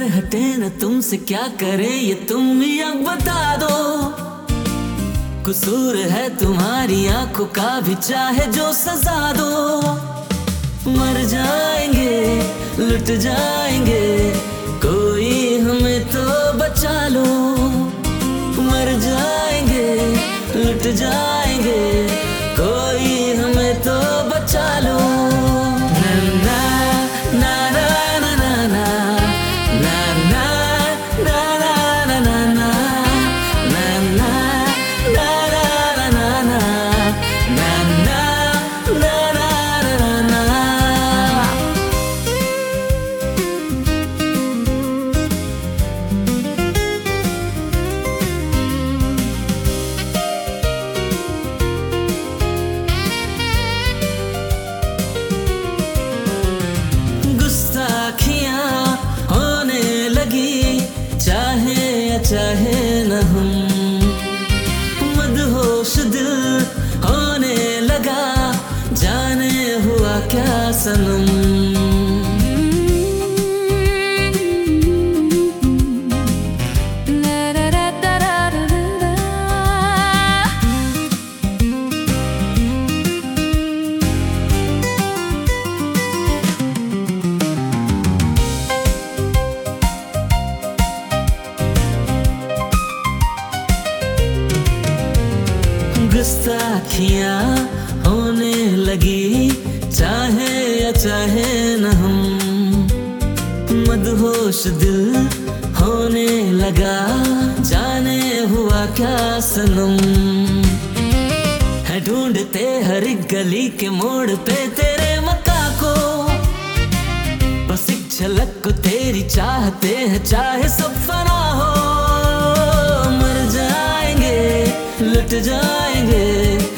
नजर हटे न तुमसे क्या करे ये तुम ही अब बता दो। कसूर है तुम्हारी आंखों का भी चाहे जो सजा दो। मर जाएंगे लुट जाएंगे कोई हमें तो बचा लो। मर जाएंगे लुट जाएंगे कोई हमें तो बचा लो। चाहे न हम मदहोश दिल होने लगा जाने हुआ क्या सनम। गुस्ताखियां होने लगी चाहे या चाहे न हम मदहोश दिल होने लगा जाने हुआ क्या सनम। है ढूंढते हर एक गली के मोड़ पे तेरे मक्का को बस एक झलक को तेरी चाहते हैं चाहे सब फना हो। मर जाएंगे लुट जाएंगे